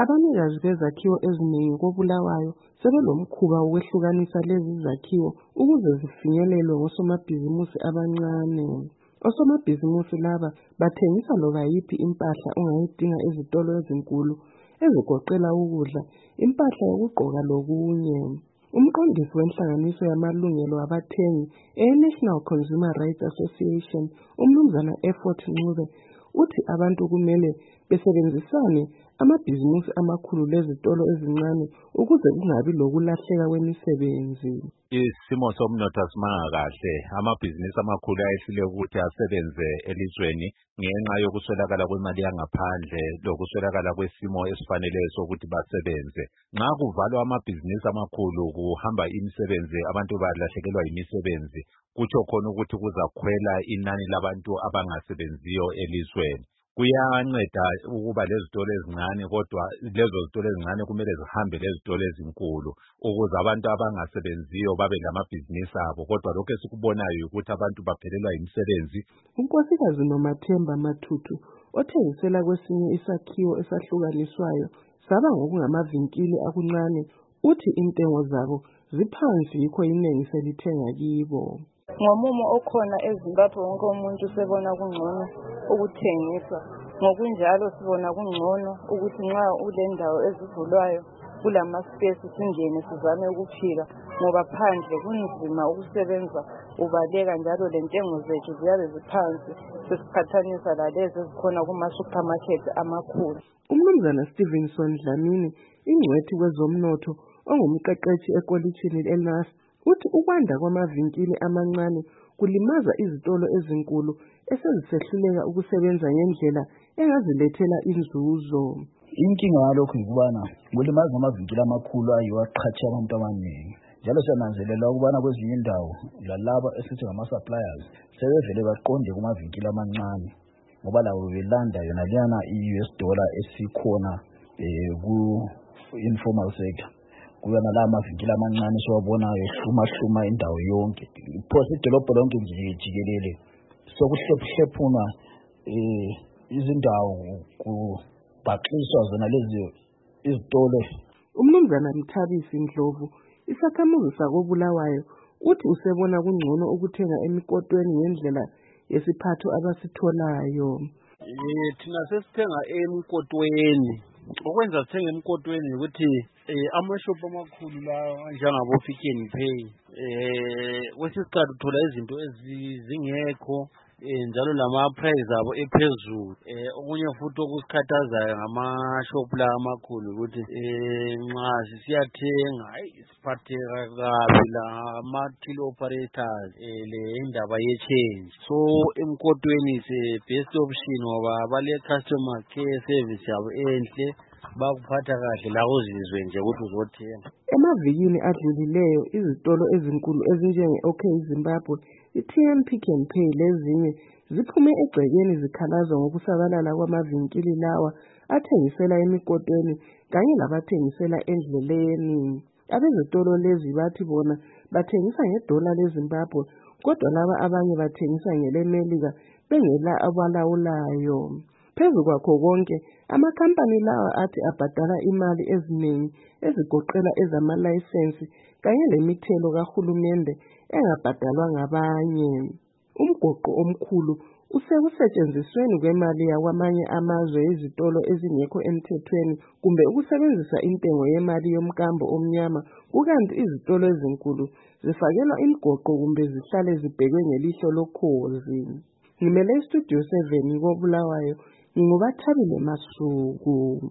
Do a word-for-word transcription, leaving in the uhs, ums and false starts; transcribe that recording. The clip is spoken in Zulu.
Abanikazi bezakhiwo eziningi koBulawayo sebelomkhuba wokwehlukanisa lezi zakhiwo ukuze zifinyelelwe ngosomabhizimusi abancane. Osomabhizimusi laba bathengisa loba yiphi impahla ongayidinga ezitolo ezinkulu ezigoqela ukudla, impahla yokugqoka lokunye. Umqondisi wenhlanganiso yamalungelo abathengi e-National Consumer Rights Association, uMnumzana Effort Ncube, uthi abantu kumele besebenzisane amabhizimusi amakhulu lezitolo ezincane ukuze kungabi lokulahleka kwemisebenzi. Isimo somnotho asimanga kahle, amabhizinisi amakhulu ayehlule ukuthi asebenze elizweni ngenxa yokuswelakala kwemali yangaphandle lokuswelakala kwesimo esifaneleyo sokuthi basebenze. Nxa kuvalwa amabhizinisi amakhulu kuhamba imisebenzi, abantu balahlekelwa yimisebenzi, kutsho khona ukuthi kuzakhwela inani labantu abangasebenziyo elizweni. Kuyanceda ukuba lezitolo ezincane, kodwa lezo zitolo ezincane kumele zihambe lezitolo ezinkulu ukuze abantu abangasebenziyo babe lamabhizinisi abo, kodwa lokho esikubonayo ukuthi abantu baphelelwa yimisebenzi. uNkosikazi Nomathemba Mathuthu othengisela kwesinye isakhiwo esahlukaniswayo saba ngokungamavinkili akuncane, uthi intengo zabo ziphansi yikho inengi selithenga kibo. Ngomumo okhona eZimbabwe wonke umuntu sebona kungcono ukuthengisa, ngokunjalo sibona kungcono ukuthi nxa ulendawo ezivulwayo kulama space singene sizame ukuphila, ngoba phandle kunzima ukusebenza ubaleka, njalo lentengo zethu ziyabe ziphansi sesiqhathanisa lalezi ezikhona kuma supermarket amakhulu. uMnumzana Stevenson Dlamini, ingcwethi kwezomnotho ongumqeqeshi ekolitshini eNAS, uthi ukwanda kwamavinkili amancane kulimaza izitolo ezinkulu esezisehluleka ukusebenza ngendlela engazilethela inzuzo. Inkinga yalokho yikubana kulimaza amavinkili amakhulu ayiwo aqhatsha abantu abaningi, njalo siyananzelela ukubana kwezinye indawo lalaba esithi ngama-suppliers sebevele baqonde kumavinkili amancane ngoba labo belanda yona liyana i-U S dollar esikhona ku-informal sector. Kuyona la mavinkili amancane siwabonayo hluma hluma indawo yonke, phose idolobho lonke nje jikelele. Sokuhlephuhlepuna izindawo kubhaqiswa zona lezi izitolo. uMnumzana Mthabisi Ndlovu, isakhamuzi sakoBulawayo, uthi usebona kungcono ukuthenga emikotweni ngendlela yesiphatho abasitholayo. Eh thina sesithenga emikotweni. Okwenza sithenga emikotweni ukuthi eh amashop amakhulu la njengabo Pick n Pay eh wesiqala uthola izinto ezingekho eh njalo lama price abo ephezulu. Eh okunye futhi okusikhathazayo ngama shop la amakhulu ukuthi eh nxa sisiyathenga hayi siphatheka kabi la ama till operators eh le indaba ye change. So emkotweni is a best option ngoba bale customer care service yabo enhle, bakuphatha kahle la uzizwe nje ukuthi uzothenga. Emavikini adlulileyo izitolo ezinkulu ezinjenge OK Zimbabwe, i-T M Pick n Pay lezinye ziphume egcekeni zikhalaza ngokusabalala kwamavinkili lawa athengisela emikotweni kanye labathengisela endleleni. Abezitolo lezi bathi bona bathengisa ngedola leZimbabwe, kodwa laba abanye bathengisa ngeleMelika bengela abalawulayo. Phezu kwakho konke, amakhampani lawa athi abhadala imali eziningi ezigoqela ezamalayisensi kanye lemithelo kahulumende engabhadalwa ngabanye. Umgoqo omkhulu usekusetshenzisweni kwemali yakwamanye amazwe izitolo ezingekho emthethweni kumbe ukusebenzisa intengo yemali yomkambo omnyama, kukanti izitolo ezinkulu zifakelwa imigoqo kumbe zihlale zibhekwe ngelihlo lokhozi. Ngimele iStudio seven koBulawayo, nginguBathabile Masuku.